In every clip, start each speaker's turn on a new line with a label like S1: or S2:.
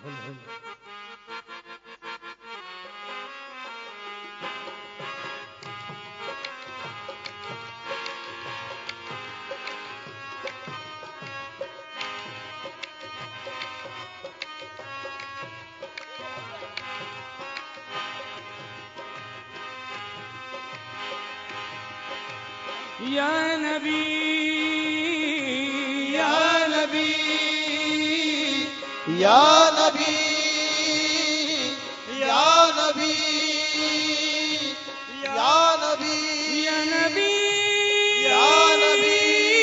S1: یا نبی
S2: یا نبی یا نبی یا نبی یا نبی
S1: یا نبی
S2: یا نبی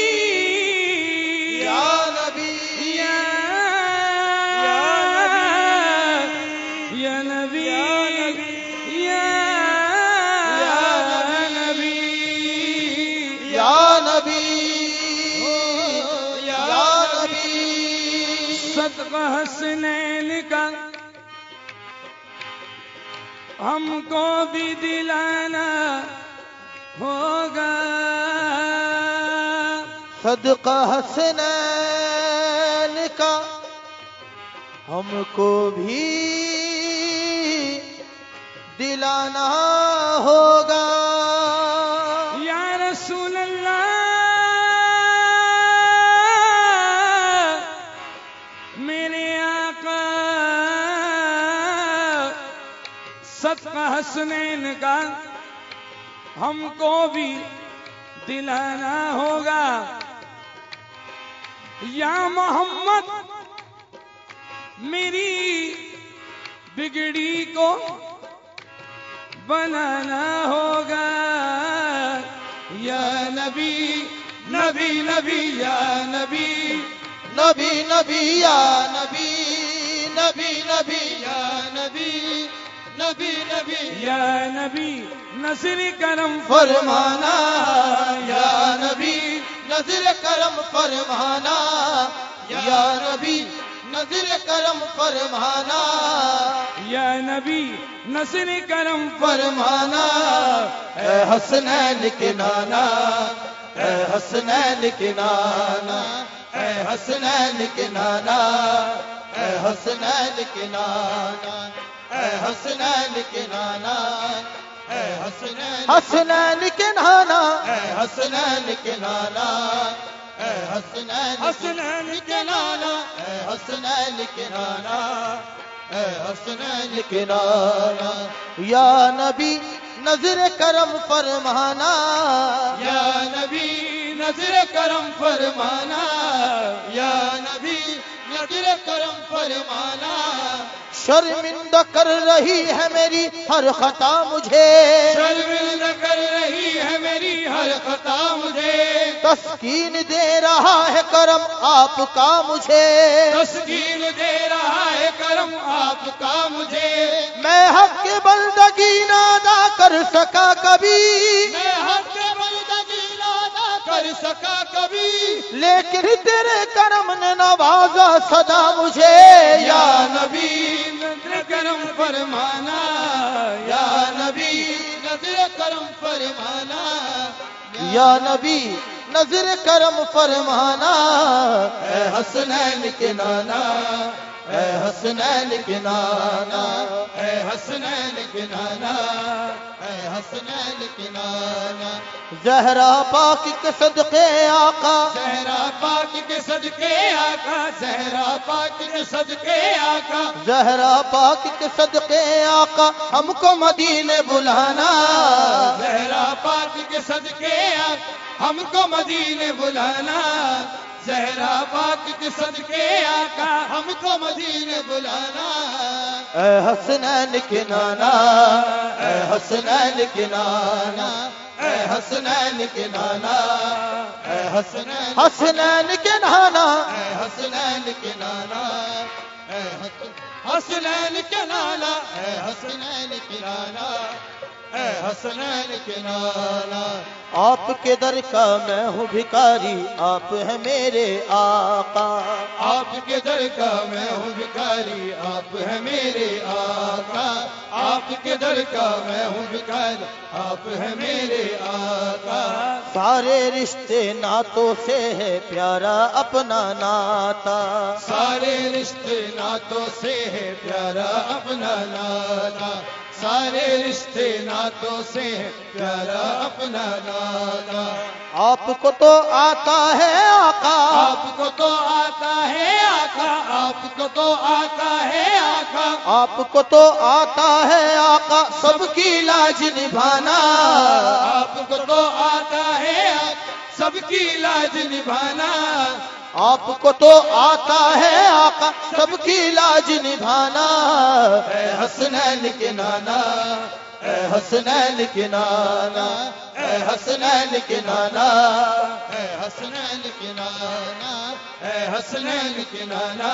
S2: یا نبی
S1: یا نبی صدقہ حسنین کا ہم کو بھی دلانا ہوگا،
S2: صدقہ حسنین کا ہم کو بھی دلانا ہوگا۔
S1: یا رسول اللہ میرے آقا، صدقہ حسنین کا ہم کو بھی دلانا ہوگا۔ یا محمد میری بگڑی کو بنانا ہوگا۔ یا نبی نبی نبی یا نبی
S2: نبی نبی یا نبی نبی نبی یا نبی نبی نبی
S1: یا نبی نظر کرم
S2: فرمانا، یا نبی نظر کرم فرمانا، یا نبی نظر کرم فرمانا،
S1: یا نبی نظر کرم
S2: فرمانا۔ اے حسنین کے نانا، اے حسنین کے نانا، اے حسنین کے نانا، اے حسنین کے نانا، اے حسنین کے نانا، اے حسنین حسنین کے نانا، اے حسنین کے نانا، اے حسنین
S1: حسنین کے نانا،
S2: اے حسنین کے نانا، اے حسنین کے نانا۔ یا نبی نظر کرم فرمانا،
S1: یا نبی نظر کرم فرمانا،
S2: یا نبی نظر کرم فرمانا۔ شرمندہ کر رہی ہے میری ہر خطا مجھے،
S1: شرمندہ کر رہی ہے میری ہر خطا مجھے،
S2: تسکین دے رہا ہے کرم آپ کا مجھے،
S1: تسکین دے رہا ہے کرم آپ کا مجھے۔
S2: میں حق کی بندگی نہ ادا کر سکا کبھی،
S1: میں حق کی بندگی نہ ادا کر سکا کبھی،
S2: لیکن تیرے کرم نے نوازا صدا مجھے۔
S1: یا نبی نظر کرم فرمانا،
S2: یا نبی
S1: نظر کرم فرمانا،
S2: یا نبی نظر کرم فرمانا۔ اے حسنین کے نانا، اے حسنین کے نانا،
S1: اے حسنین کے نانا،
S2: اے حسنین کے نانا۔ زہرا پاک کے صدقے آقا،
S1: زہرا پاک کے صدقے آقا، زہرا پاک کے صدقے آقا،
S2: زہرا پاک کے صدقے آقا ہم کو مدینے بلانا،
S1: زہرا پاک کے صدقے آقا ہم کو مدینے بلانا، زہرا پاک کے صدقے آقا ہم کو مدینے بلانا۔
S2: اے حسنین کے نانا، اے حسنین کے نانا، اے حسنین کے نانا، اے حسنین حسنین کے نانا، اے حسنین کے نانا، اے
S1: حسنین کے نانا،
S2: اے حسنین کے نانا،
S1: اے حسنین کے نانا
S2: آپ کے در کا میں ہوں بھکاری آپ ہیں میرے آقا
S1: آپ کے در کا میں ہوں بھکاری آپ ہیں میرے آقا آپ کے در کا میں ہوں بھکاری آپ ہیں میرے آقا
S2: سارے رشتے ناتوں سے ہے پیارا اپنا ناتا
S1: سارے رشتے ناتوں سے ہے پیارا اپنا ناتا سارے رشتے ناتوں سے ہے پیارا اپنا ناتا
S2: آپ کو تو آتا ہے آقا
S1: آپ کو تو آتا ہے آقا آپ کو تو آتا ہے آقا
S2: آپ کو تو آتا ہے آقا سب کی لاج نبھانا
S1: آپ کو تو آتا ہے سب کی لاج نبھانا
S2: آپ کو تو آتا ہے آقا سب کی لاج نبھانا
S1: اے حسنین کے نانا
S2: اے حسنین کے نانا
S1: اے حسنین کے
S2: نانا
S1: اے حسنین کے نانا اے حسنین کے نانا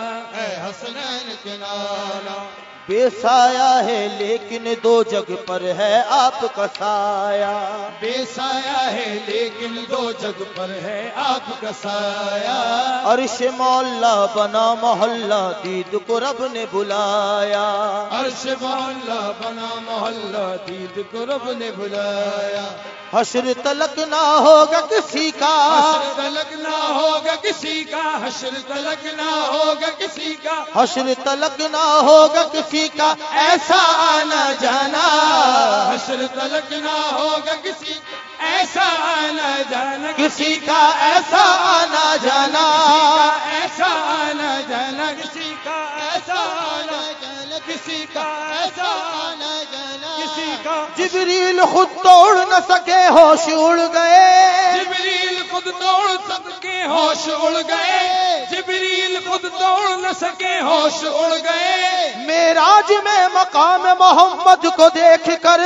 S1: اے حسنین کے نانا
S2: بے سایہ ہے لیکن دو جگ پر ہے آپ کا سایہ
S1: بے سایہ ہے لیکن دو جگ پر ہے آپ کا سایہ
S2: عرش مولا بنا محلہ دید کو رب نے بلایا
S1: عرش محلہ بنا محلہ دید کو رب نے بلایا
S2: حشر تلک نہ ہوگا کسی کا
S1: حشر تلک نہ ہوگا کسی کا حشر تلک نہ ہوگا کسی کا
S2: حشر تلک نہ ہوگا کسی کا ایسا آنا جانا
S1: حشر تلک نہ ہوگا کسی ایسا آنا جانا
S2: کسی کا ایسا آنا جانا
S1: ایسا آنا جانا کسی کا ایسا آنا جانا کسی کا ایسا آنا جانا کسی کا
S2: جبریل خود توڑ نہ سکے ہوش اڑ گئے
S1: جبریل خود توڑ سکے ہوش اڑ گئے جبریل خود توڑ نہ سکے ہوش اڑ گئے
S2: معراج میں مقام محمد کو دیکھ کر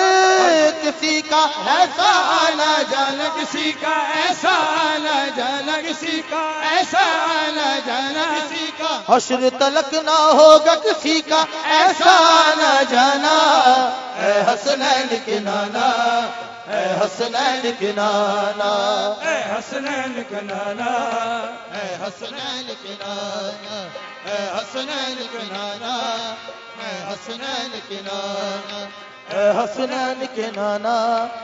S2: کسی کا ایسا آنا
S1: جانا کسی کا ایسا آنا جانا کسی کا ایسا آنا جانا کسی کا
S2: حشر تلک نہ ہوگا کسی کا ایسا آنا جانا اے حسنین کے نانا اے حسنین کے نانا
S1: اے حسنین کے نانا اے حسنین کے نانا اے حسنین کے نانا اے حسنین کے نانا
S2: اے حسنین کے نانا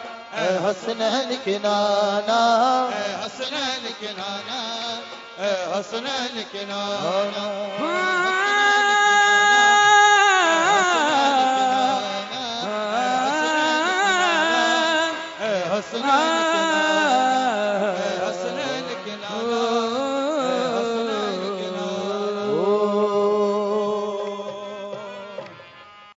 S2: اے حسنین کے نانا
S1: اے حسنین کے نانا اے حسنین کے نانا